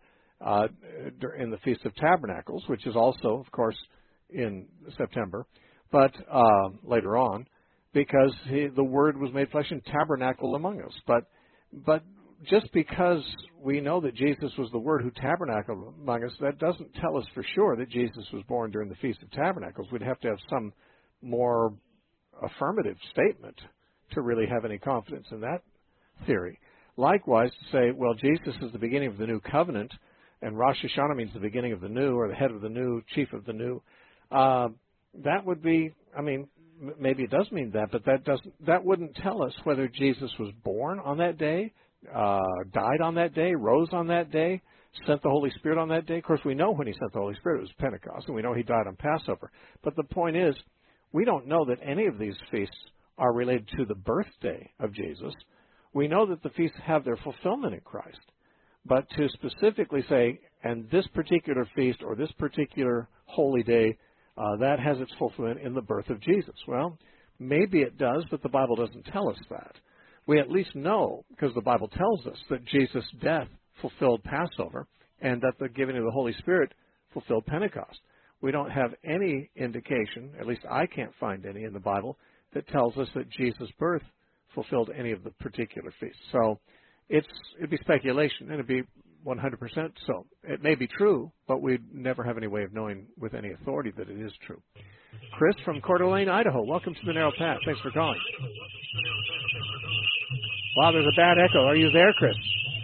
in the Feast of Tabernacles, which is also, of course, in September, but later on, because the Word was made flesh and tabernacled among us. But just because we know that Jesus was the Word who tabernacled among us, that doesn't tell us for sure that Jesus was born during the Feast of Tabernacles. We'd have to have some more affirmative statement to really have any confidence in that theory. Likewise, to say, well, Jesus is the beginning of the new covenant, and Rosh Hashanah means the beginning of the new, or the head of the new, chief of the new, that would be, I mean, maybe it does mean that, but that wouldn't tell us whether Jesus was born on that day, died on that day, rose on that day, sent the Holy Spirit on that day. Of course, we know when he sent the Holy Spirit, it was Pentecost, and we know he died on Passover. But the point is, we don't know that any of these feasts are related to the birthday of Jesus. We know that the feasts have their fulfillment in Christ. But to specifically say, and this particular feast or this particular holy day, that has its fulfillment in the birth of Jesus. Well, maybe it does, but the Bible doesn't tell us that. We at least know, because the Bible tells us, that Jesus' death fulfilled Passover and that the giving of the Holy Spirit fulfilled Pentecost. We don't have any indication, at least I can't find any in the Bible, that tells us that Jesus' birth fulfilled any of the particular feasts. So it'd be speculation, and it'd be 100% so. It may be true, but we'd never have any way of knowing with any authority that it is true. Chris from Coeur d'Alene, Idaho. Welcome to the Narrow Path. Thanks for calling. Wow, there's a bad echo. Are you there, Chris?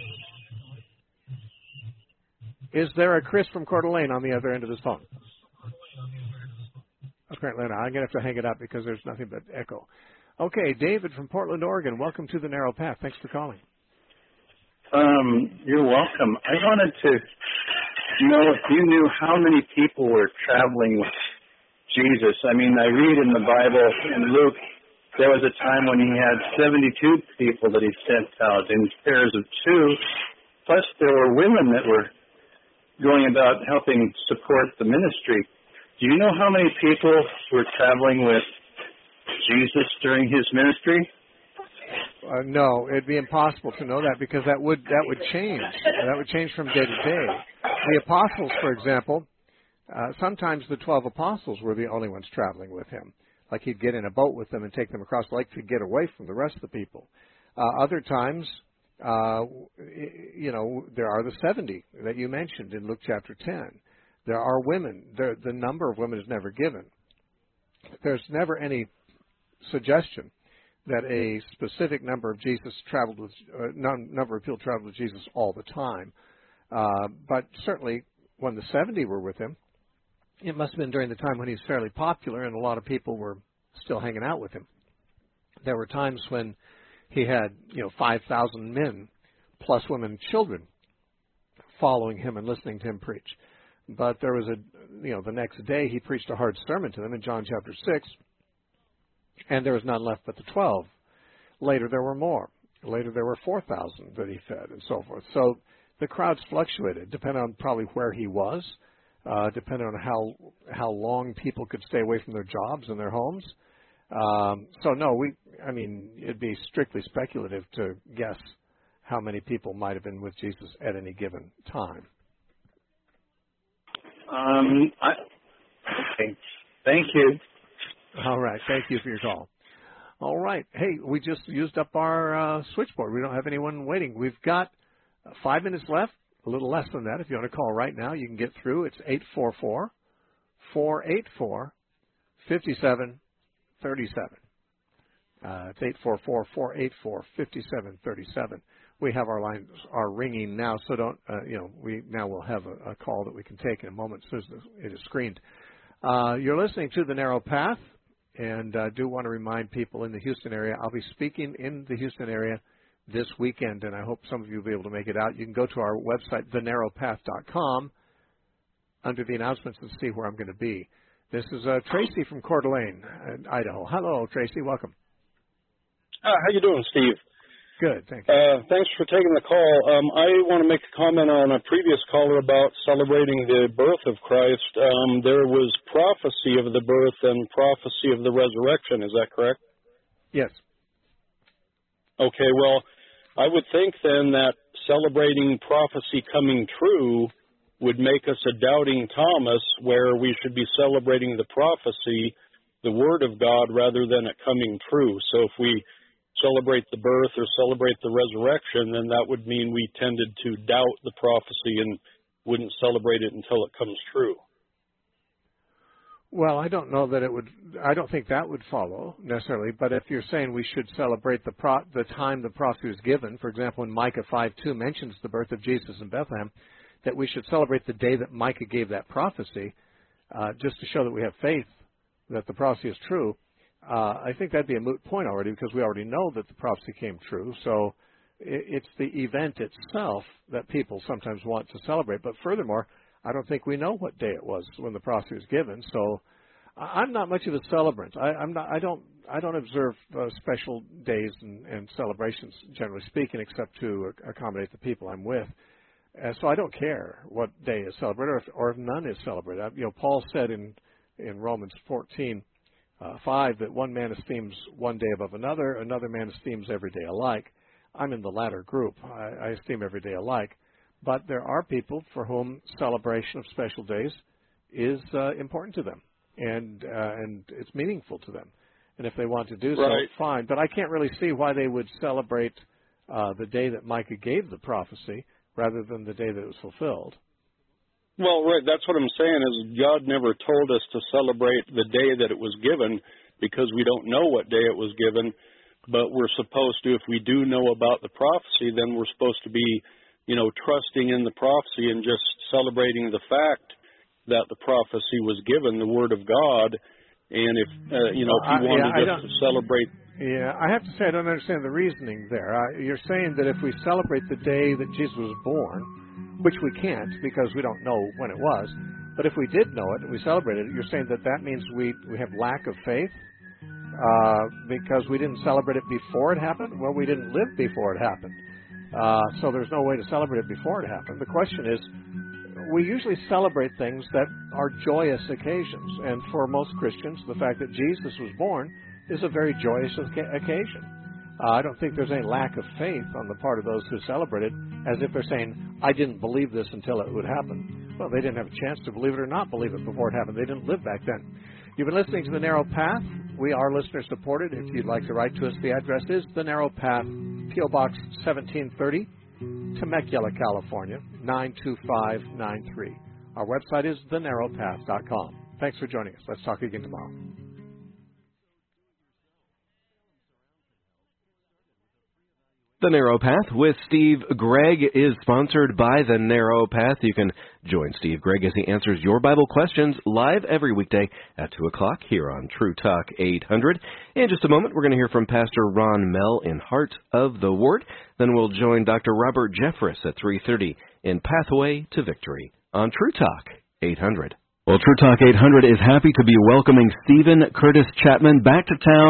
Is there a Chris from Coeur d'Alene on the other end of this phone? Apparently not. I'm going to have to hang it up because there's nothing but echo. Okay, David from Portland, Oregon. Welcome to the Narrow Path. Thanks for calling. You're welcome. I wanted to know if you knew how many people were traveling with Jesus. I mean, I read in the Bible, in Luke, there was a time when he had 72 people that he sent out in pairs of two, plus there were women that were going about helping support the ministry. Do you know how many people were traveling with Jesus during his ministry? No, it'd be impossible to know that because that would change. That would change from day to day. The apostles, for example, sometimes the 12 apostles were the only ones traveling with him. Like he'd get in a boat with them and take them across the lake to get away from the rest of the people. Other times, there are the 70 that you mentioned in Luke chapter 10. There are women. The number of women is never given. There's never any suggestion that a specific number of Jesus traveled with number of people traveled with Jesus all the time. But certainly, when the 70 were with him, it must have been during the time when he was fairly popular and a lot of people were still hanging out with him. There were times when he had 5,000 men plus women and children following him and listening to him preach. But there was the next day he preached a hard sermon to them in John chapter 6. And there was none left but the 12. Later there were more. Later there were 4,000 that he fed and so forth. So the crowds fluctuated, depending on probably where he was, depending on how long people could stay away from their jobs and their homes. So no, it'd be strictly speculative to guess how many people might have been with Jesus at any given time. Thank you. All right. Thank you for your call. All right. Hey, we just used up our switchboard. We don't have anyone waiting. We've got 5 minutes left, a little less than that. If you want to call right now, you can get through. It's 844-484-5737. It's 844-484-5737. We have our lines are ringing now, so we now will have a call that we can take in a moment as soon as it is screened. You're listening to The Narrow Path, and I do want to remind people in the Houston area, I'll be speaking in the Houston area this weekend, and I hope some of you will be able to make it out. You can go to our website, thenarrowpath.com, under the announcements and see where I'm going to be. This is Tracy from Coeur d'Alene, Idaho. Hello, Tracy. Welcome. How you doing, Steve? Good, thank you. Thanks for taking the call. I want to make a comment on a previous caller about celebrating the birth of Christ. There was prophecy of the birth and prophecy of the resurrection. Is that correct? Yes. Okay, well, I would think then that celebrating prophecy coming true would make us a doubting Thomas, where we should be celebrating the prophecy, the Word of God, rather than it coming true. So if we celebrate the birth or celebrate the resurrection, then that would mean we tended to doubt the prophecy and wouldn't celebrate it until it comes true. Well, I don't know that it would. I don't think that would follow necessarily. But if you're saying we should celebrate the time the prophecy was given, for example, when Micah 5:2 mentions the birth of Jesus in Bethlehem, that we should celebrate the day that Micah gave that prophecy, just to show that we have faith that the prophecy is true. I think that'd be a moot point already, because we already know that the prophecy came true. So it's the event itself that people sometimes want to celebrate. But furthermore, I don't think we know what day it was when the prophecy was given. So I'm not much of a celebrant. I don't observe special days and celebrations, generally speaking, except to accommodate the people I'm with. So I don't care what day is celebrated or if none is celebrated. Paul said in Romans 14:5 that one man esteems one day above another, another man esteems every day alike. I'm in the latter group. I esteem every day alike. But there are people for whom celebration of special days is important to them, and it's meaningful to them. And if they want to do so, fine. But I can't really see why they would celebrate the day that Micah gave the prophecy rather than the day that it was fulfilled. Well, right, that's what I'm saying is God never told us to celebrate the day that it was given, because we don't know what day it was given, but we're supposed to, if we do know about the prophecy, then we're supposed to be, trusting in the prophecy and just celebrating the fact that the prophecy was given, the Word of God, and if you wanted to celebrate... Yeah, I have to say I don't understand the reasoning there. You're saying that if we celebrate the day that Jesus was born, which we can't because we don't know when it was, but if we did know it and we celebrated it, you're saying that means we have lack of faith because we didn't celebrate it before it happened? Well, we didn't live before it happened. So there's no way to celebrate it before it happened. The question is, we usually celebrate things that are joyous occasions, and for most Christians, the fact that Jesus was born is a very joyous occasion. I don't think there's any lack of faith on the part of those who celebrate it, as if they're saying, I didn't believe this until it would happen. Well, they didn't have a chance to believe it or not believe it before it happened. They didn't live back then. You've been listening to The Narrow Path. We are listener-supported. If you'd like to write to us, the address is The Narrow Path, P.O. Box 1730, Temecula, California, 92593. Our website is thenarrowpath.com. Thanks for joining us. Let's talk again tomorrow. The Narrow Path with Steve Gregg is sponsored by The Narrow Path. You can join Steve Gregg as he answers your Bible questions live every weekday at 2 o'clock here on True Talk 800. In just a moment, we're going to hear from Pastor Ron Mell in Heart of the Word. Then we'll join Dr. Robert Jeffress at 3:30 in Pathway to Victory on True Talk 800. Well, True Talk 800 is happy to be welcoming Stephen Curtis Chapman back to town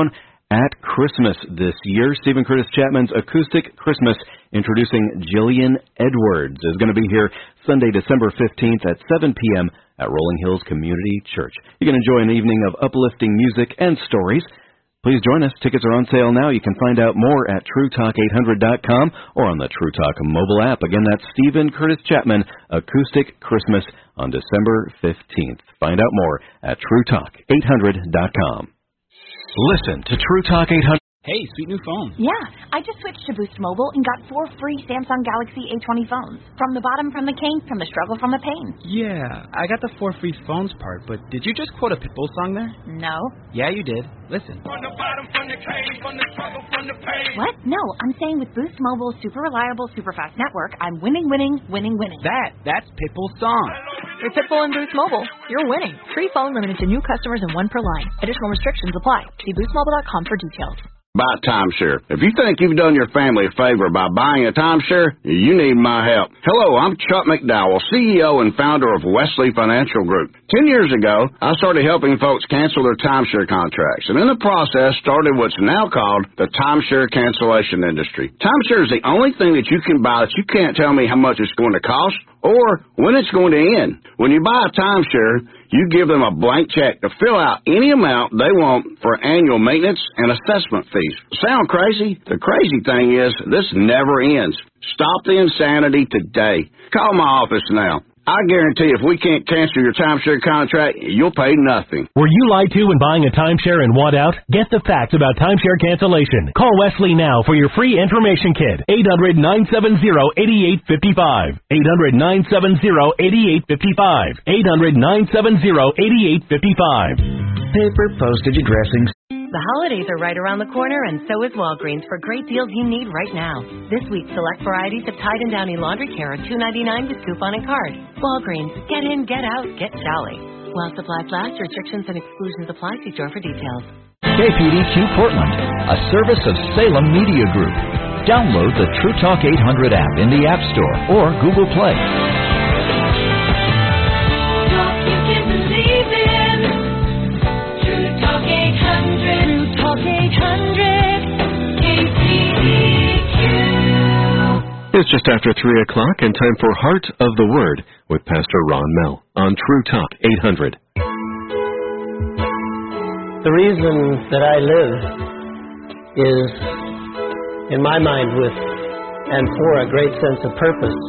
at Christmas this year. Stephen Curtis Chapman's Acoustic Christmas, introducing Jillian Edwards, is going to be here Sunday, December 15th at 7 p.m. at Rolling Hills Community Church. You can enjoy an evening of uplifting music and stories. Please join us. Tickets are on sale now. You can find out more at TrueTalk800.com or on the True Talk mobile app. Again, that's Stephen Curtis Chapman, Acoustic Christmas on December 15th. Find out more at TrueTalk800.com. Listen to True Talk 800. Hey, sweet new phone. Yeah, I just switched to Boost Mobile and got 4 free Samsung Galaxy A20 phones. From the bottom, from the king, from the struggle, from the pain. Yeah, I got the 4 free phones part, but did you just quote a Pitbull song there? No. Yeah, you did. Listen. From the bottom, from the king, from the struggle, from the pain. What? No, I'm saying with Boost Mobile's super reliable, super fast network, I'm winning, winning, winning, winning. That's Pitbull's song. With Pitbull and Boost Mobile, you're winning. Free phone limited to new customers and 1 per line. Additional restrictions apply. See boostmobile.com for details. Buy timeshare. If you think you've done your family a favor by buying a timeshare, you need my help. Hello, I'm Chuck McDowell, CEO and founder of Wesley Financial Group. 10 years ago, I started helping folks cancel their timeshare contracts, and in the process started what's now called the timeshare cancellation industry. Timeshare is the only thing that you can buy that you can't tell me how much it's going to cost or when it's going to end. When you buy a timeshare, you give them a blank check to fill out any amount they want for annual maintenance and assessment fees. Sound crazy? The crazy thing is, this never ends. Stop the insanity today. Call my office now. I guarantee if we can't cancel your timeshare contract, you'll pay nothing. Were you lied to when buying a timeshare and want out? Get the facts about timeshare cancellation. Call Wesley now for your free information kit. 800-970-8855. 800-970-8855. 800-970-8855. Paper, postage, addressing. The holidays are right around the corner, and so is Walgreens for great deals you need right now. This week, select varieties of Tide and Downy laundry care are $2.99 with coupon and card. Walgreens, get in, get out, get jolly. While supplies last, restrictions and exclusions apply. See store for details. KPDQ Portland, a service of Salem Media Group. Download the True Talk 800 app in the App Store or Google Play. It's just after 3 o'clock and time for Heart of the Word with Pastor Ron Mell on True Talk 800. The reason that I live is, in my mind, with and for a great sense of purpose.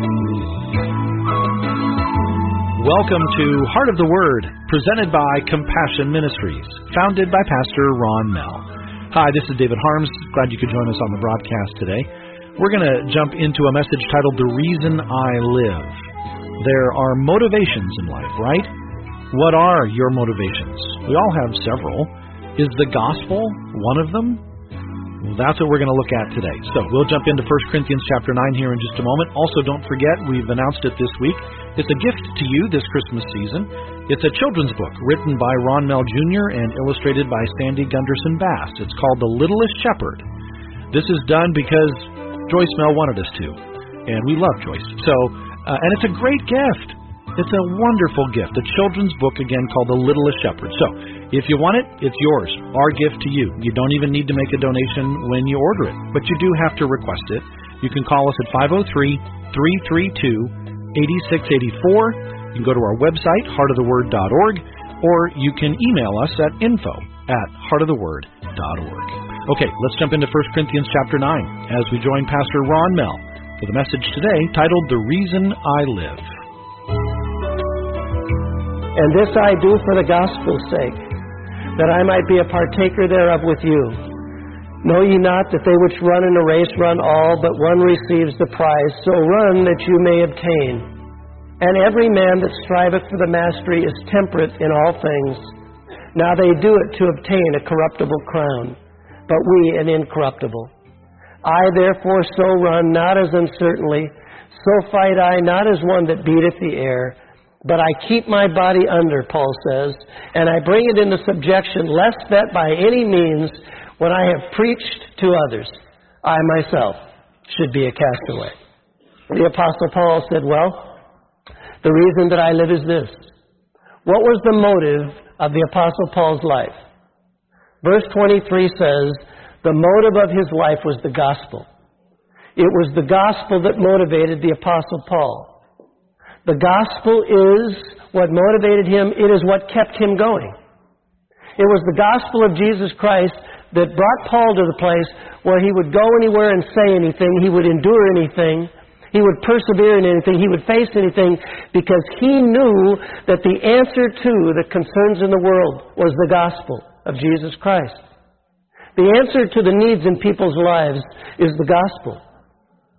Welcome to Heart of the Word, presented by Compassion Ministries, founded by Pastor Ron Mell. Hi, this is David Harms. Glad you could join us on the broadcast today. We're going to jump into a message titled The Reason I Live. There are motivations in life, right? What are your motivations? We all have several. Is the gospel one of them? Well, that's what we're going to look at today. So we'll jump into 1 Corinthians chapter 9 here in just a moment. Also, don't forget, we've announced it this week. It's a gift to you this Christmas season. It's a children's book written by Ron Mell Jr. and illustrated by Sandy Gunderson Bass. It's called The Littlest Shepherd. This is done because Joyce Mell wanted us to, and we love Joyce. And it's a great gift. It's a wonderful gift. A children's book, again, called The Littlest Shepherd. So, if you want it, it's yours. Our gift to you. You don't even need to make a donation when you order it, but you do have to request it. You can call us at 503-332-8684. You can go to our website, heartoftheword.org, or you can email us at info@heartoftheword.org. Okay, let's jump into 1 Corinthians chapter 9 as we join Pastor Ron Mell for the message today titled The Reason I Live. And this I do for the gospel's sake, that I might be a partaker thereof with you. Know ye not that they which run in a race run all, but one receives the prize? So run that you may obtain. And every man that striveth for the mastery is temperate in all things. Now they do it to obtain a corruptible crown, but we an incorruptible. I therefore so run, not as uncertainly, so fight I, not as one that beateth the air, but I keep my body under, Paul says, and I bring it into subjection, lest that by any means, when I have preached to others, I myself should be a castaway. The Apostle Paul said, well, the reason that I live is this. What was the motive of the Apostle Paul's life? Verse 23 says, the motive of his life was the gospel. It was the gospel that motivated the Apostle Paul. The gospel is what motivated him. It is what kept him going. It was the gospel of Jesus Christ that brought Paul to the place where he would go anywhere and say anything. He would endure anything. He would persevere in anything. He would face anything because he knew that the answer to the concerns in the world was the gospel of Jesus Christ. The answer to the needs in people's lives is the gospel.